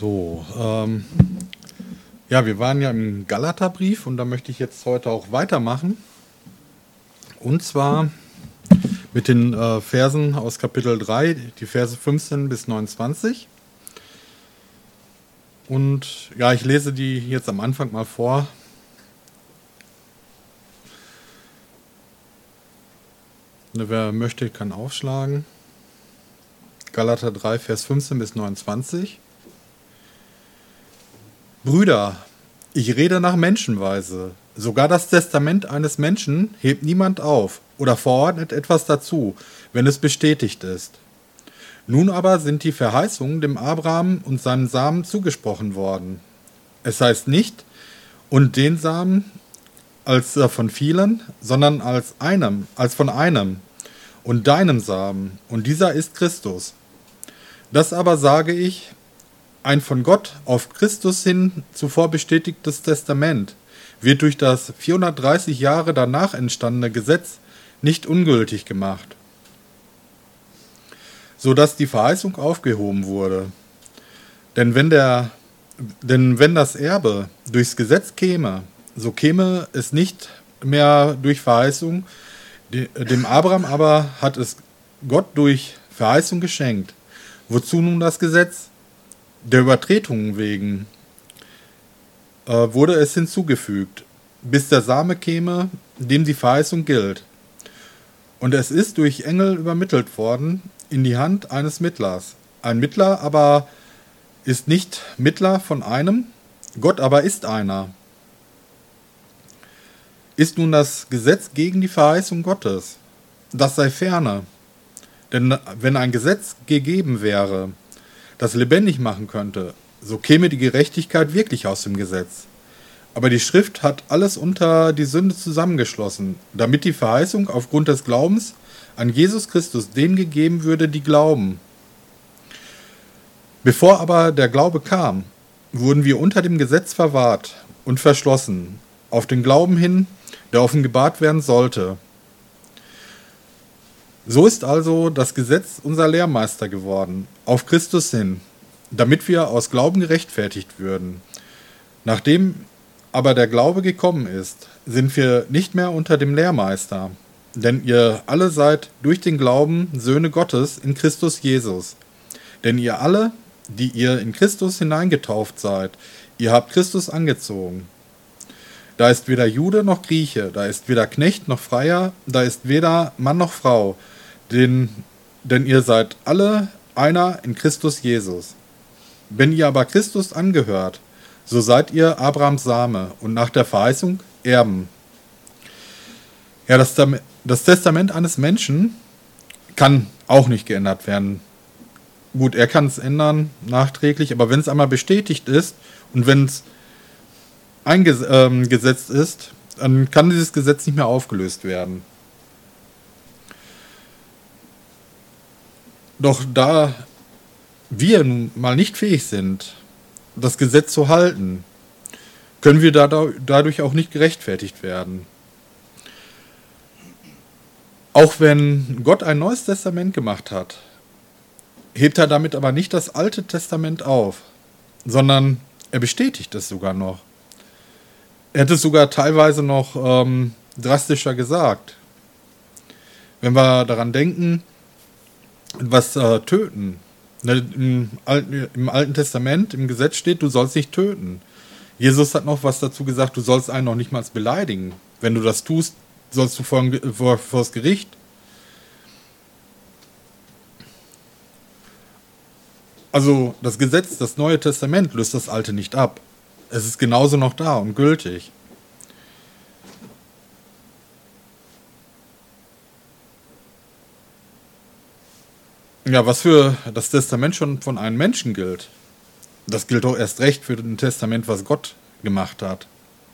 So, ja, wir waren ja im Galaterbrief und da möchte ich jetzt heute auch weitermachen. Und zwar mit den Versen aus Kapitel 3, die Verse 15 bis 29. Und ja, ich lese die jetzt am Anfang mal vor. Wer möchte, kann aufschlagen. Galater 3, Vers 15 bis 29. Brüder, ich rede nach Menschenweise. Sogar das Testament eines Menschen hebt niemand auf oder verordnet etwas dazu, wenn es bestätigt ist. Nun aber sind die Verheißungen dem Abraham und seinem Samen zugesprochen worden. Es heißt nicht, und den Samen als von vielen, sondern als von einem und deinem Samen, und dieser ist Christus. Das aber sage ich, ein von Gott auf Christus hin zuvor bestätigtes Testament wird durch das 430 Jahre danach entstandene Gesetz nicht ungültig gemacht, so dass die Verheißung aufgehoben wurde. Denn wenn das Erbe durchs Gesetz käme, so käme es nicht mehr durch Verheißung, dem Abraham aber hat es Gott durch Verheißung geschenkt. Wozu nun das Gesetz? Der Übertretungen wegen wurde es hinzugefügt, bis der Same käme, dem die Verheißung gilt. Und es ist durch Engel übermittelt worden in die Hand eines Mittlers. Ein Mittler aber ist nicht Mittler von einem, Gott aber ist einer. Ist nun das Gesetz gegen die Verheißung Gottes? Das sei ferne. Denn wenn ein Gesetz gegeben wäre, das lebendig machen könnte, so käme die Gerechtigkeit wirklich aus dem Gesetz. Aber die Schrift hat alles unter die Sünde zusammengeschlossen, damit die Verheißung aufgrund des Glaubens an Jesus Christus denen gegeben würde, die glauben. Bevor aber der Glaube kam, wurden wir unter dem Gesetz verwahrt und verschlossen, auf den Glauben hin, der offenbart werden sollte. So ist also das Gesetz unser Lehrmeister geworden, auf Christus hin, damit wir aus Glauben gerechtfertigt würden. Nachdem aber der Glaube gekommen ist, sind wir nicht mehr unter dem Lehrmeister, denn ihr alle seid durch den Glauben Söhne Gottes in Christus Jesus. Denn ihr alle, die ihr in Christus hineingetauft seid, ihr habt Christus angezogen. Da ist weder Jude noch Grieche, da ist weder Knecht noch Freier, da ist weder Mann noch Frau, denn ihr seid alle einer in Christus Jesus. Wenn ihr aber Christus angehört, so seid ihr Abrahams Same und nach der Verheißung Erben. Ja, das Testament eines Menschen kann auch nicht geändert werden. Gut, er kann es ändern, nachträglich, aber wenn es einmal bestätigt ist und wenn es eingesetzt ist, dann kann dieses Gesetz nicht mehr aufgelöst werden. Doch da wir nun mal nicht fähig sind, das Gesetz zu halten, können wir dadurch auch nicht gerechtfertigt werden. Auch wenn Gott ein neues Testament gemacht hat, hebt er damit aber nicht das Alte Testament auf, sondern er bestätigt es sogar noch. Er hätte es sogar teilweise noch drastischer gesagt. Wenn wir daran denken, was töten. Im Alten Testament, im Gesetz steht, du sollst nicht töten. Jesus hat noch was dazu gesagt, du sollst einen noch nicht mal beleidigen. Wenn du das tust, sollst du vor das Gericht. Also das Gesetz, das Neue Testament löst das Alte nicht ab. Es ist genauso noch da und gültig. Ja, was für das Testament schon von einem Menschen gilt, das gilt auch erst recht für ein Testament, was Gott gemacht hat.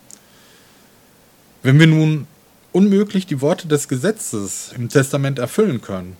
Wenn wir nun unmöglich die Worte des Gesetzes im Testament erfüllen können,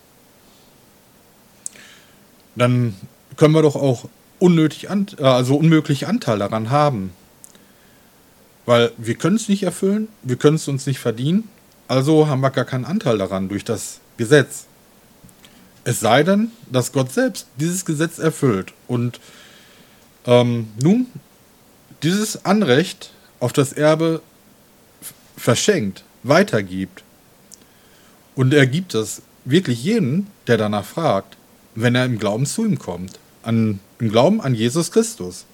dann können wir doch auch unmöglich Anteil daran haben. Weil wir können es nicht erfüllen, wir können es uns nicht verdienen, also haben wir gar keinen Anteil daran durch das Gesetz. Es sei denn, dass Gott selbst dieses Gesetz erfüllt und Nun, dieses Anrecht auf das Erbe verschenkt, weitergibt. Und er gibt es wirklich jedem, der danach fragt, wenn er im Glauben zu ihm kommt. Im Glauben an Jesus Christus.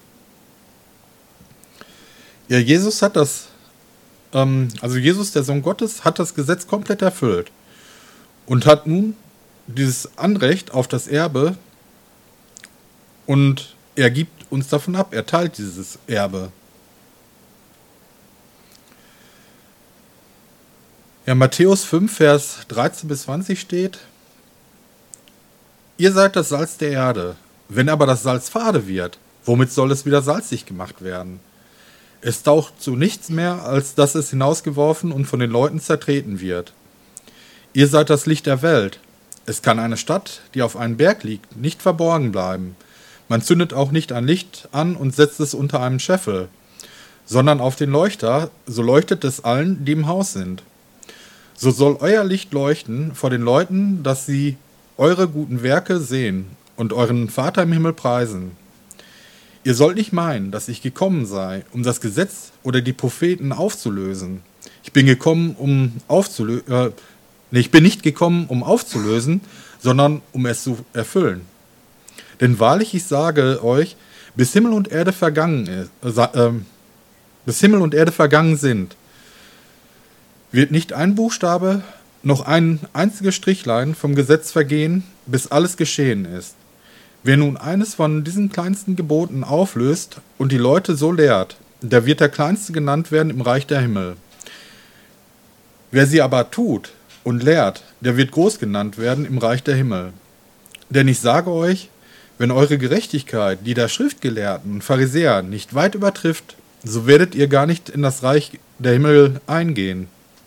Ja, Jesus hat also Jesus, der Sohn Gottes, hat das Gesetz komplett erfüllt und hat nun dieses Anrecht auf das Erbe und er gibt uns davon ab, er teilt dieses Erbe. Ja, Matthäus 5, Vers 13 bis 20 steht: Ihr seid das Salz der Erde. Wenn aber das Salz fade wird, womit soll es wieder salzig gemacht werden? Es taucht zu nichts mehr, als dass es hinausgeworfen und von den Leuten zertreten wird. Ihr seid das Licht der Welt. Es kann eine Stadt, die auf einem Berg liegt, nicht verborgen bleiben. Man zündet auch nicht ein Licht an und setzt es unter einen Scheffel, sondern auf den Leuchter, so leuchtet es allen, die im Haus sind. So soll euer Licht leuchten vor den Leuten, dass sie eure guten Werke sehen und euren Vater im Himmel preisen. Ihr sollt nicht meinen, dass ich gekommen sei, um das Gesetz oder die Propheten aufzulösen. Ich bin nicht gekommen, um aufzulösen, sondern um es zu erfüllen. Denn wahrlich, ich sage euch, bis Himmel und Erde vergangen sind, wird nicht ein Buchstabe noch ein einziges Strichlein vom Gesetz vergehen, bis alles geschehen ist. Wer nun eines von diesen kleinsten Geboten auflöst und die Leute so lehrt, der wird der Kleinste genannt werden im Reich der Himmel. Wer sie aber tut und lehrt, der wird groß genannt werden im Reich der Himmel. Denn ich sage euch, wenn eure Gerechtigkeit die der Schriftgelehrten und Pharisäer nicht weit übertrifft, so werdet ihr gar nicht in das Reich der Himmel eingehen.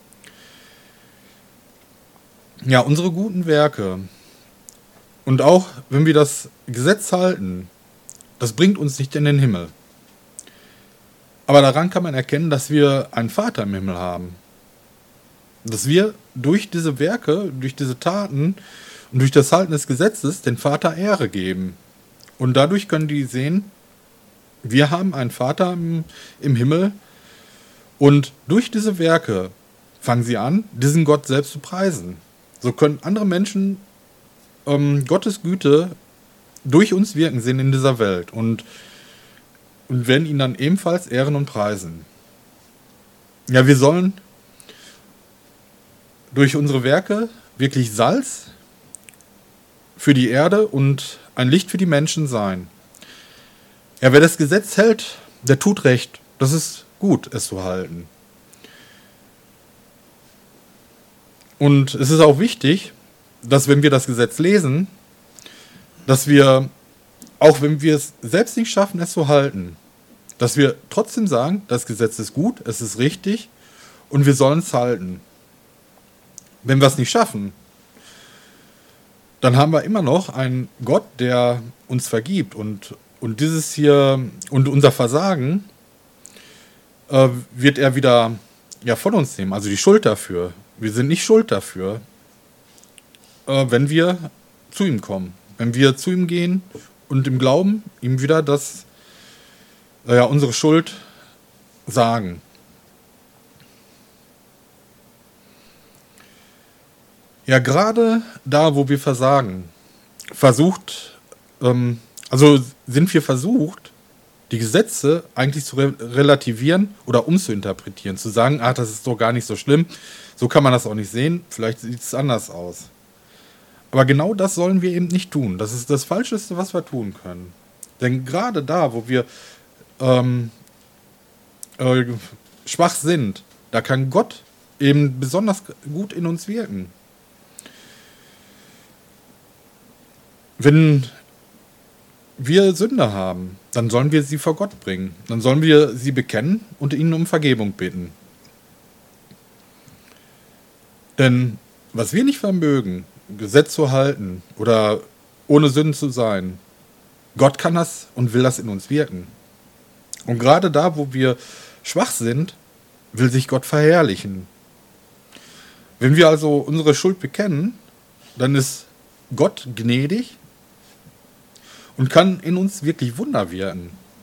Ja, unsere guten Werke und auch wenn wir das Gesetz halten, das bringt uns nicht in den Himmel. Aber daran kann man erkennen, dass wir einen Vater im Himmel haben. Dass wir durch diese Werke, durch diese Taten und durch das Halten des Gesetzes den Vater Ehre geben. Und dadurch können die sehen, wir haben einen Vater im Himmel und durch diese Werke fangen sie an, diesen Gott selbst zu preisen. So können andere Menschen Gottes Güte durch uns wirken sehen in dieser Welt und werden ihn dann ebenfalls ehren und preisen. Ja, wir sollen durch unsere Werke wirklich Salz für die Erde und ein Licht für die Menschen sein. Ja, wer das Gesetz hält, der tut recht. Das ist gut, es zu halten. Und es ist auch wichtig, dass wenn wir das Gesetz lesen, dass wir, auch wenn wir es selbst nicht schaffen, es zu halten, dass wir trotzdem sagen, das Gesetz ist gut, es ist richtig und wir sollen es halten. Wenn wir es nicht schaffen, dann haben wir immer noch einen Gott, der uns vergibt und dieses hier und unser Versagen wird er wieder von uns nehmen, also die Schuld dafür. Wir sind nicht schuld dafür, wenn wir zu ihm kommen, wenn wir zu ihm gehen und im Glauben ihm wieder unsere Schuld sagen. Ja, gerade da, wo wir versagen, sind wir versucht, die Gesetze eigentlich zu relativieren oder umzuinterpretieren, zu sagen, das ist doch gar nicht so schlimm, so kann man das auch nicht sehen, vielleicht sieht es anders aus. Aber genau das sollen wir eben nicht tun. Das ist das Falscheste, was wir tun können. Denn gerade da, wo wir schwach sind, da kann Gott eben besonders gut in uns wirken. Wenn wir Sünde haben, dann sollen wir sie vor Gott bringen. Dann sollen wir sie bekennen und ihn um Vergebung bitten. Denn was wir nicht vermögen, Gesetz zu halten oder ohne Sünden zu sein, Gott kann das und will das in uns wirken. Und gerade da, wo wir schwach sind, will sich Gott verherrlichen. Wenn wir also unsere Schuld bekennen, dann ist Gott gnädig und kann in uns wirklich Wunder wirken.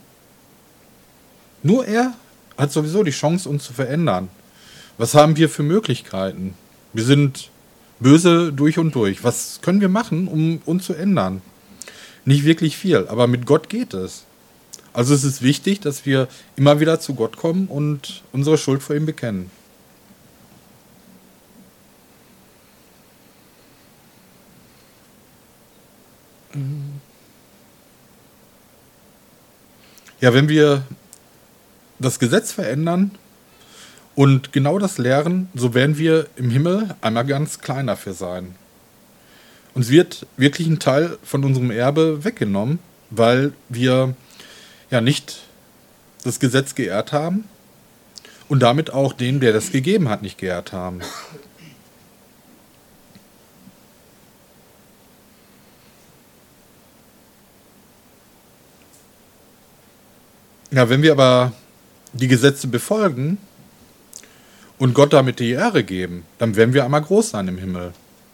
Nur er hat sowieso die Chance, uns zu verändern. Was haben wir für Möglichkeiten? Wir sind böse durch und durch. Was können wir machen, um uns zu ändern? Nicht wirklich viel, aber mit Gott geht es. Also es ist wichtig, dass wir immer wieder zu Gott kommen und unsere Schuld vor ihm bekennen. Ja, wenn wir das Gesetz verändern und genau das lehren, so werden wir im Himmel einmal ganz klein dafür sein. Uns wird wirklich ein Teil von unserem Erbe weggenommen, weil wir ja nicht das Gesetz geehrt haben und damit auch den, der das gegeben hat, nicht geehrt haben. Ja, wenn wir aber die Gesetze befolgen und Gott damit die Ehre geben, dann werden wir einmal groß sein im Himmel.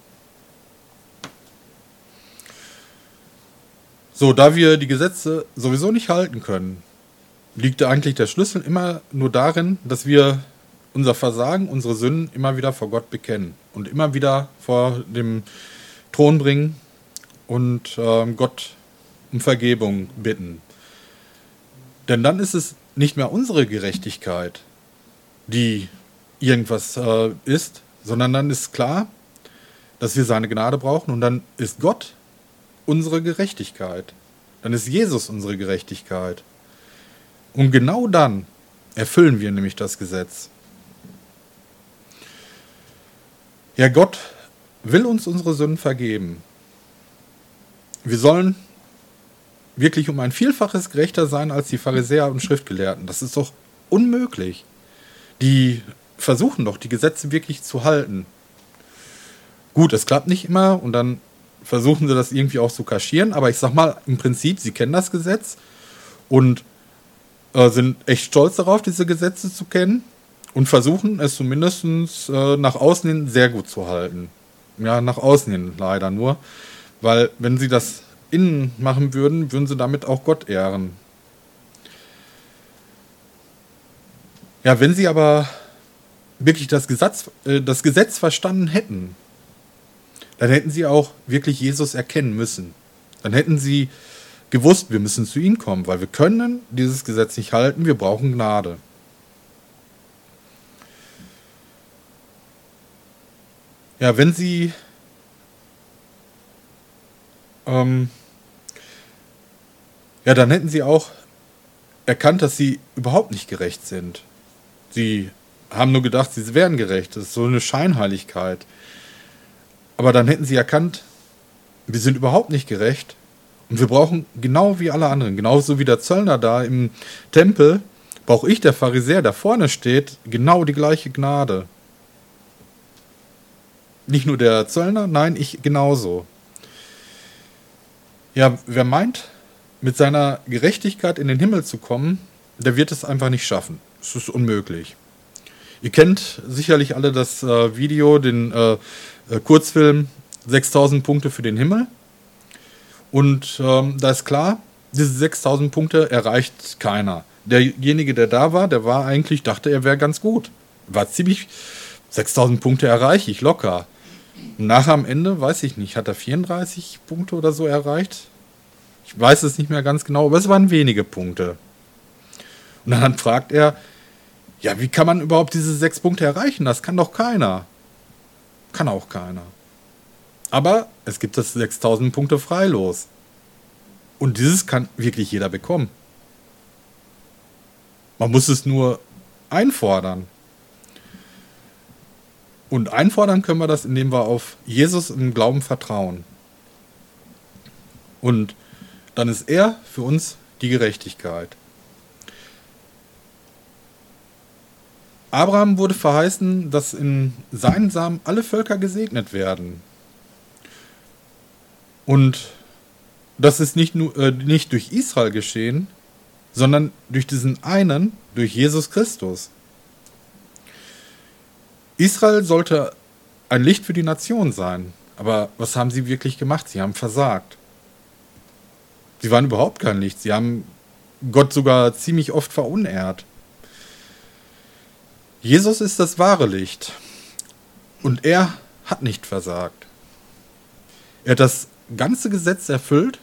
So, da wir die Gesetze sowieso nicht halten können, liegt eigentlich der Schlüssel immer nur darin, dass wir unser Versagen, unsere Sünden immer wieder vor Gott bekennen und immer wieder vor dem Thron bringen und Gott um Vergebung bitten. Denn dann ist es nicht mehr unsere Gerechtigkeit, die irgendwas ist, sondern dann ist klar, dass wir seine Gnade brauchen und dann ist Gott unsere Gerechtigkeit. Dann ist Jesus unsere Gerechtigkeit. Und genau dann erfüllen wir nämlich das Gesetz. Ja, Gott will uns unsere Sünden vergeben. Wir sollen wirklich um ein Vielfaches gerechter sein als die Pharisäer und Schriftgelehrten. Das ist doch unmöglich. Die versuchen doch, die Gesetze wirklich zu halten. Gut, es klappt nicht immer und dann versuchen sie das irgendwie auch zu kaschieren, aber ich sag mal, im Prinzip, sie kennen das Gesetz und sind echt stolz darauf, diese Gesetze zu kennen und versuchen es zumindest nach außen hin sehr gut zu halten. Ja, nach außen hin leider nur, weil wenn sie das innen machen würden, würden sie damit auch Gott ehren. Ja, wenn sie aber wirklich das Gesetz verstanden hätten, dann hätten sie auch wirklich Jesus erkennen müssen. Dann hätten sie gewusst, wir müssen zu ihm kommen, weil wir können dieses Gesetz nicht halten, wir brauchen Gnade. Ja, wenn sie dann hätten sie auch erkannt, dass sie überhaupt nicht gerecht sind. Sie haben nur gedacht, sie wären gerecht. Das ist so eine Scheinheiligkeit. Aber dann hätten sie erkannt, wir sind überhaupt nicht gerecht und wir brauchen genau wie alle anderen, genauso wie der Zöllner da im Tempel, brauche ich, der Pharisäer, der vorne steht, genau die gleiche Gnade. Nicht nur der Zöllner, nein, ich genauso. Ja, wer meint, mit seiner Gerechtigkeit in den Himmel zu kommen, der wird es einfach nicht schaffen. Es ist unmöglich. Ihr kennt sicherlich alle das Video, den Kurzfilm 6000 Punkte für den Himmel. Und da ist klar, diese 6000 Punkte erreicht keiner. Derjenige, der da war, dachte, er wäre ganz gut. War ziemlich, 6000 Punkte erreiche ich locker. Und nachher am Ende, weiß ich nicht, hat er 34 Punkte oder so erreicht? Ich weiß es nicht mehr ganz genau, aber es waren wenige Punkte. Und dann fragt er, ja, wie kann man überhaupt diese 6 Punkte erreichen? Das kann doch keiner. Kann auch keiner. Aber es gibt das 6000 Punkte Freilos. Und dieses kann wirklich jeder bekommen. Man muss es nur einfordern. Und einfordern können wir das, indem wir auf Jesus im Glauben vertrauen. Und dann ist er für uns die Gerechtigkeit. Abraham wurde verheißen, dass in seinen Samen alle Völker gesegnet werden. Und das ist nicht durch Israel geschehen, sondern durch diesen einen, durch Jesus Christus. Israel sollte ein Licht für die Nation sein. Aber was haben sie wirklich gemacht? Sie haben versagt. Sie waren überhaupt kein Licht. Sie haben Gott sogar ziemlich oft verunehrt. Jesus ist das wahre Licht und er hat nicht versagt. Er hat das ganze Gesetz erfüllt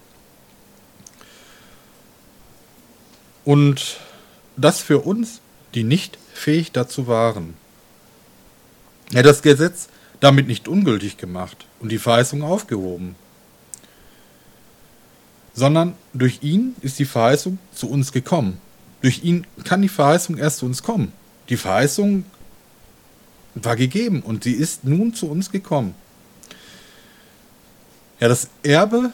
und das für uns, die nicht fähig dazu waren. Er hat das Gesetz damit nicht ungültig gemacht und die Verheißung aufgehoben, sondern durch ihn ist die Verheißung zu uns gekommen. Durch ihn kann die Verheißung erst zu uns kommen. Die Verheißung war gegeben und sie ist nun zu uns gekommen. Ja, das Erbe,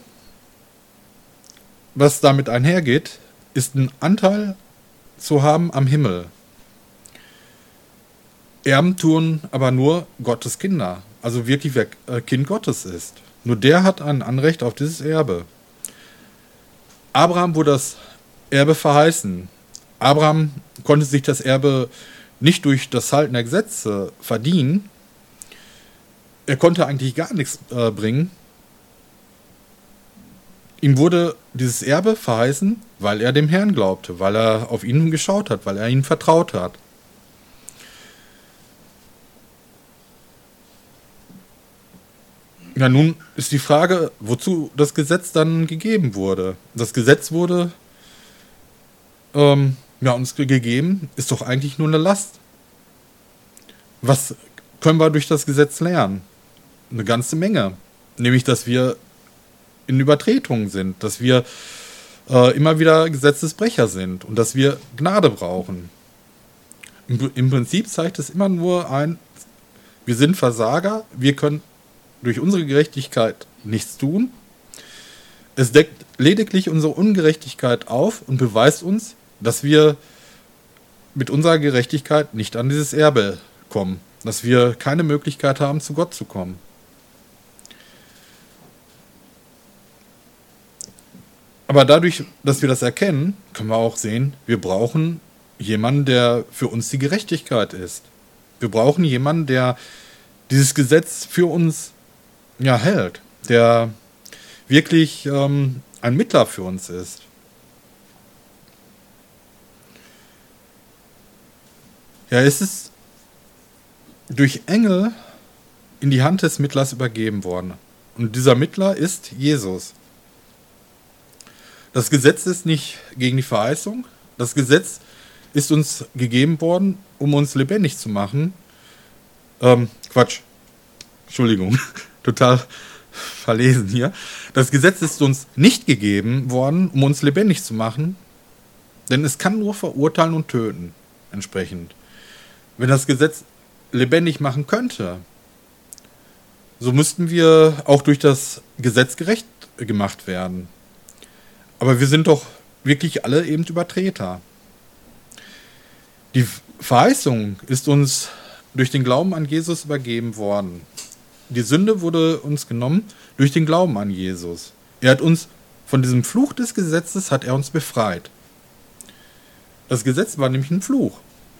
was damit einhergeht, ist ein Anteil zu haben am Himmel. Erben tun aber nur Gottes Kinder, also wirklich wer Kind Gottes ist. Nur der hat ein Anrecht auf dieses Erbe. Abraham wurde das Erbe verheißen. Abraham konnte sich das Erbe nicht durch das Halten der Gesetze verdienen. Er konnte eigentlich gar nichts bringen. Ihm wurde dieses Erbe verheißen, weil er dem Herrn glaubte, weil er auf ihn geschaut hat, weil er ihm vertraut hat. Ja, nun ist die Frage, wozu das Gesetz dann gegeben wurde. Das Gesetz wurde uns gegeben, ist doch eigentlich nur eine Last. Was können wir durch das Gesetz lernen? Eine ganze Menge. Nämlich, dass wir in Übertretungen sind, dass wir immer wieder Gesetzesbrecher sind und dass wir Gnade brauchen. Im Prinzip zeigt es immer nur ein, wir sind Versager, wir können durch unsere Gerechtigkeit nichts tun. Es deckt lediglich unsere Ungerechtigkeit auf und beweist uns, dass wir mit unserer Gerechtigkeit nicht an dieses Erbe kommen, dass wir keine Möglichkeit haben, zu Gott zu kommen. Aber dadurch, dass wir das erkennen, können wir auch sehen, wir brauchen jemanden, der für uns die Gerechtigkeit ist. Wir brauchen jemanden, der dieses Gesetz für uns hält, der wirklich ein Mittler für uns ist. Ja, es ist durch Engel in die Hand des Mittlers übergeben worden. Und dieser Mittler ist Jesus. Das Gesetz ist nicht gegen die Verheißung. Das Gesetz ist uns gegeben worden, um uns lebendig zu machen. Entschuldigung, total verlesen hier. Das Gesetz ist uns nicht gegeben worden, um uns lebendig zu machen, denn es kann nur verurteilen und töten, entsprechend. Wenn das Gesetz lebendig machen könnte, so müssten wir auch durch das Gesetz gerecht gemacht werden. Aber wir sind doch wirklich alle eben Übertreter. Die Verheißung ist uns durch den Glauben an Jesus übergeben worden. Die Sünde wurde uns genommen durch den Glauben an Jesus. Er hat uns von diesem Fluch des Gesetzes hat er uns befreit. Das Gesetz war nämlich ein Fluch.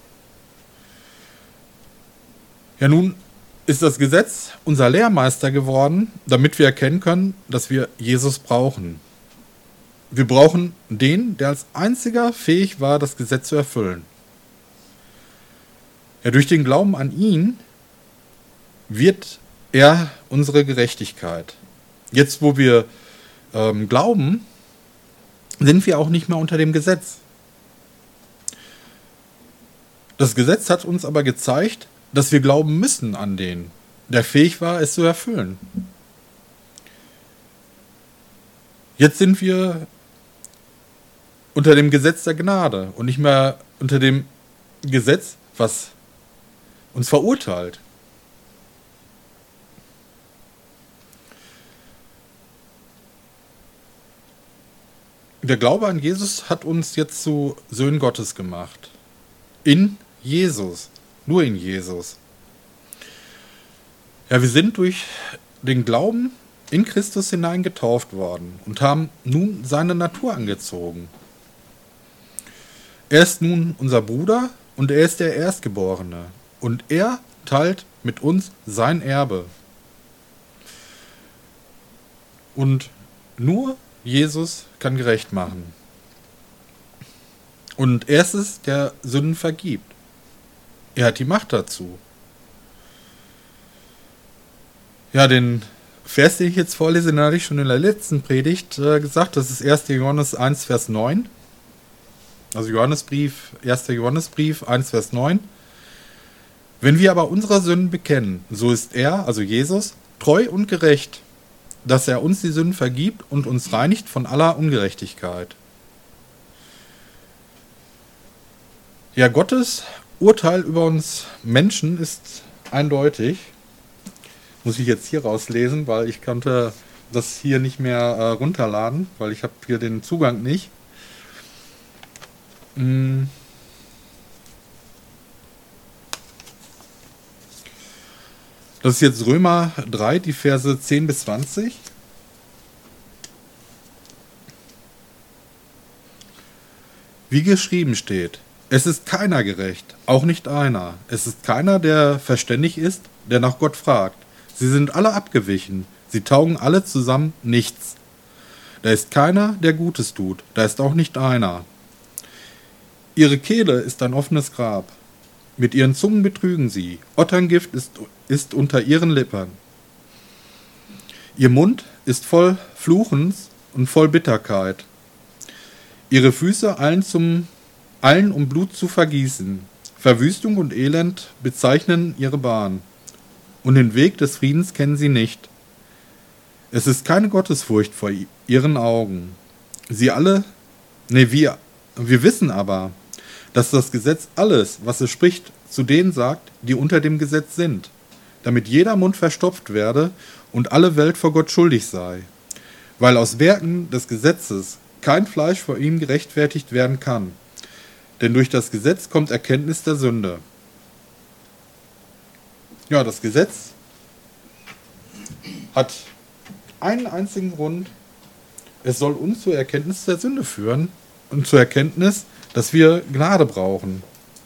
Ja, nun ist das Gesetz unser Lehrmeister geworden, damit wir erkennen können, dass wir Jesus brauchen. Wir brauchen den, der als einziger fähig war, das Gesetz zu erfüllen. Ja, durch den Glauben an ihn wird er unsere Gerechtigkeit. Jetzt, wo wir glauben, sind wir auch nicht mehr unter dem Gesetz. Das Gesetz hat uns aber gezeigt, dass wir glauben müssen an den, der fähig war, es zu erfüllen. Jetzt sind wir unter dem Gesetz der Gnade und nicht mehr unter dem Gesetz, was uns verurteilt. Der Glaube an Jesus hat uns jetzt zu Söhnen Gottes gemacht. In Jesus. Nur in Jesus. Ja, wir sind durch den Glauben in Christus hinein getauft worden und haben nun seine Natur angezogen. Er ist nun unser Bruder und er ist der Erstgeborene. Und er teilt mit uns sein Erbe. Und nur Jesus kann gerecht machen. Und er ist es, der Sünden vergibt. Er hat die Macht dazu. Ja, den Vers, den ich jetzt vorlese, den hatte ich schon in der letzten Predigt gesagt. Das ist 1. Johannes 1, Vers 9. Also Johannesbrief, 1. Johannesbrief 1, Vers 9. Wenn wir aber unsere Sünden bekennen, so ist er, also Jesus, treu und gerecht, dass er uns die Sünden vergibt und uns reinigt von aller Ungerechtigkeit. Ja, Gottes Urteil über uns Menschen ist eindeutig. Muss ich jetzt hier rauslesen, weil ich konnte das hier nicht mehr runterladen, weil ich habe hier den Zugang nicht. Das ist jetzt Römer 3, die Verse 10 bis 20. Wie geschrieben steht: Es ist keiner gerecht, auch nicht einer. Es ist keiner, der verständig ist, der nach Gott fragt. Sie sind alle abgewichen, sie taugen alle zusammen nichts. Da ist keiner, der Gutes tut, da ist auch nicht einer. Ihre Kehle ist ein offenes Grab. Mit ihren Zungen betrügen sie. Otterngift ist unter ihren Lippen. Ihr Mund ist voll Fluchens und voll Bitterkeit. Ihre Füße eilen, um Blut zu vergießen. Verwüstung und Elend bezeichnen ihre Bahn. Und den Weg des Friedens kennen sie nicht. Es ist keine Gottesfurcht vor ihren Augen. Wir wissen aber, dass das Gesetz alles, was es spricht, zu denen sagt, die unter dem Gesetz sind, damit jeder Mund verstopft werde und alle Welt vor Gott schuldig sei. Weil aus Werken des Gesetzes kein Fleisch vor ihm gerechtfertigt werden kann. Denn durch das Gesetz kommt Erkenntnis der Sünde. Ja, das Gesetz hat einen einzigen Grund. Es soll uns zur Erkenntnis der Sünde führen und zur Erkenntnis, dass wir Gnade brauchen.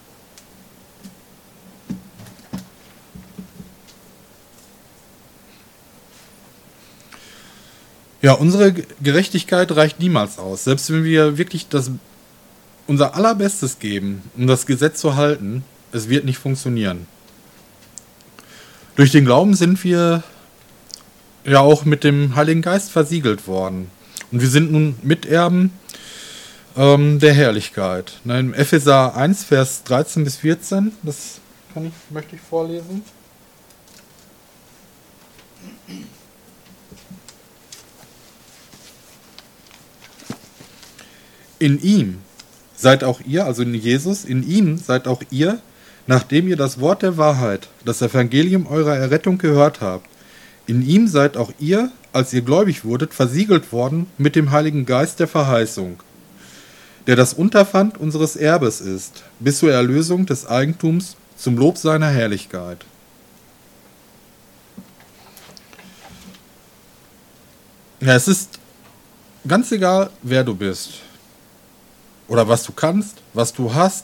Ja, unsere Gerechtigkeit reicht niemals aus. Selbst wenn wir wirklich unser Allerbestes geben, um das Gesetz zu halten, es wird nicht funktionieren. Durch den Glauben sind wir ja auch mit dem Heiligen Geist versiegelt worden. Und wir sind nun Miterben der Herrlichkeit. In Epheser 1, Vers 13 bis 14, das möchte ich vorlesen. In ihm seid auch ihr, also in Jesus, in ihm seid auch ihr, nachdem ihr das Wort der Wahrheit, das Evangelium eurer Errettung gehört habt. In ihm seid auch ihr, als ihr gläubig wurdet, versiegelt worden mit dem Heiligen Geist der Verheißung, der das Unterpfand unseres Erbes ist, bis zur Erlösung des Eigentums zum Lob seiner Herrlichkeit. Ja, es ist ganz egal, wer du bist oder was du kannst, was du hast.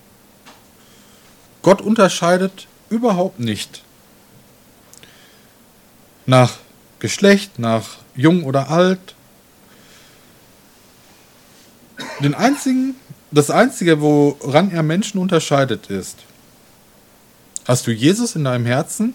Gott unterscheidet überhaupt nicht nach Geschlecht, nach jung oder alt. Das Einzige, woran er Menschen unterscheidet, ist: Hast du Jesus in deinem Herzen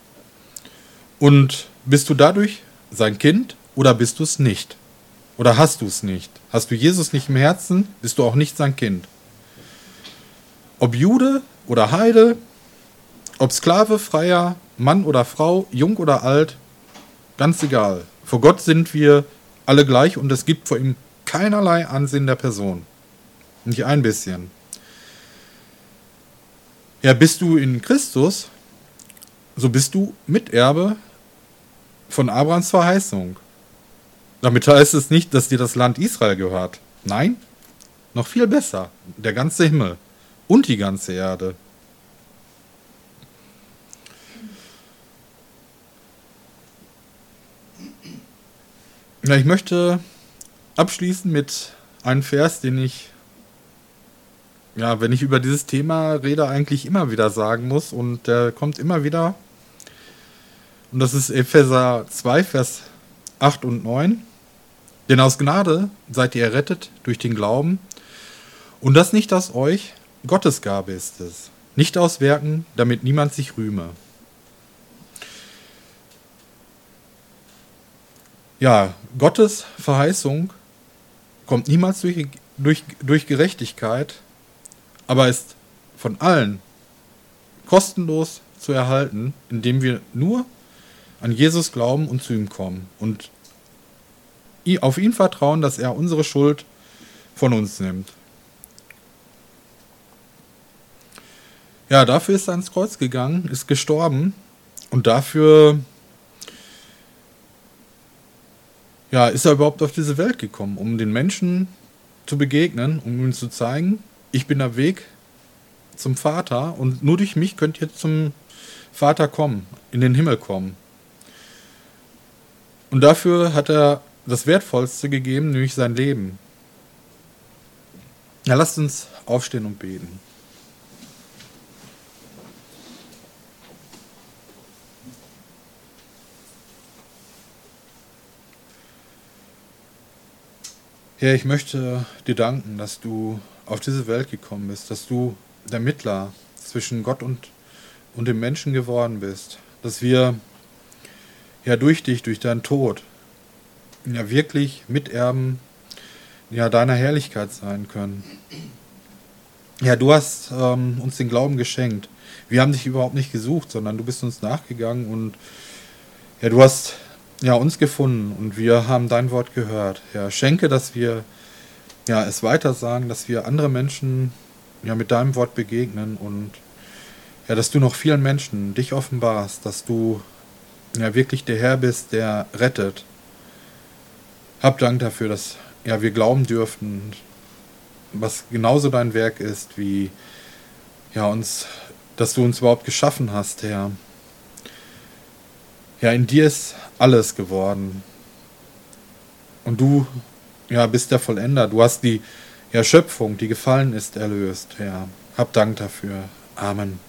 und bist du dadurch sein Kind oder bist du es nicht? Oder hast du es nicht? Hast du Jesus nicht im Herzen, bist du auch nicht sein Kind. Ob Jude oder Heide, ob Sklave, Freier, Mann oder Frau, jung oder alt, ganz egal. Vor Gott sind wir alle gleich und es gibt vor ihm keinerlei Ansehen der Person. Nicht ein bisschen. Ja, bist du in Christus, so bist du Miterbe von Abrahams Verheißung. Damit heißt es nicht, dass dir das Land Israel gehört. Nein, noch viel besser. Der ganze Himmel und die ganze Erde. Ja, ich möchte abschließen mit einem Vers, den ich, ja, wenn ich über dieses Thema rede, eigentlich immer wieder sagen muss. Und der kommt immer wieder. Und das ist Epheser 2, Vers 8 und 9. Denn aus Gnade seid ihr errettet durch den Glauben. Und das nicht aus euch, Gottes Gabe ist es. Nicht aus Werken, damit niemand sich rühme. Ja, Gottes Verheißung kommt niemals durch Gerechtigkeit, aber ist von allen kostenlos zu erhalten, indem wir nur an Jesus glauben und zu ihm kommen und auf ihn vertrauen, dass er unsere Schuld von uns nimmt. Ja, dafür ist er ans Kreuz gegangen, ist gestorben und dafür ist er überhaupt auf diese Welt gekommen, um den Menschen zu begegnen, um ihnen zu zeigen, ich bin der Weg zum Vater und nur durch mich könnt ihr zum Vater kommen, in den Himmel kommen. Und dafür hat er das Wertvollste gegeben, nämlich sein Leben. Ja, lasst uns aufstehen und beten. Herr, ich möchte dir danken, dass du auf diese Welt gekommen bist, dass du der Mittler zwischen Gott und dem Menschen geworden bist, dass wir durch dich, durch deinen Tod, wirklich Miterben deiner Herrlichkeit sein können. Ja, du hast uns den Glauben geschenkt. Wir haben dich überhaupt nicht gesucht, sondern du bist uns nachgegangen und du hast uns gefunden und wir haben dein Wort gehört. Ja, schenke, dass wir es weiter sagen, dass wir andere Menschen mit deinem Wort begegnen und dass du noch vielen Menschen dich offenbarst, dass du wirklich der Herr bist, der rettet. Hab Dank dafür, dass wir glauben dürfen, was genauso dein Werk ist, wie dass du uns überhaupt geschaffen hast, Herr. Ja, in dir ist alles geworden. Und du bist der Vollender. Du hast die Schöpfung, die gefallen ist, erlöst, Herr. Hab Dank dafür. Amen.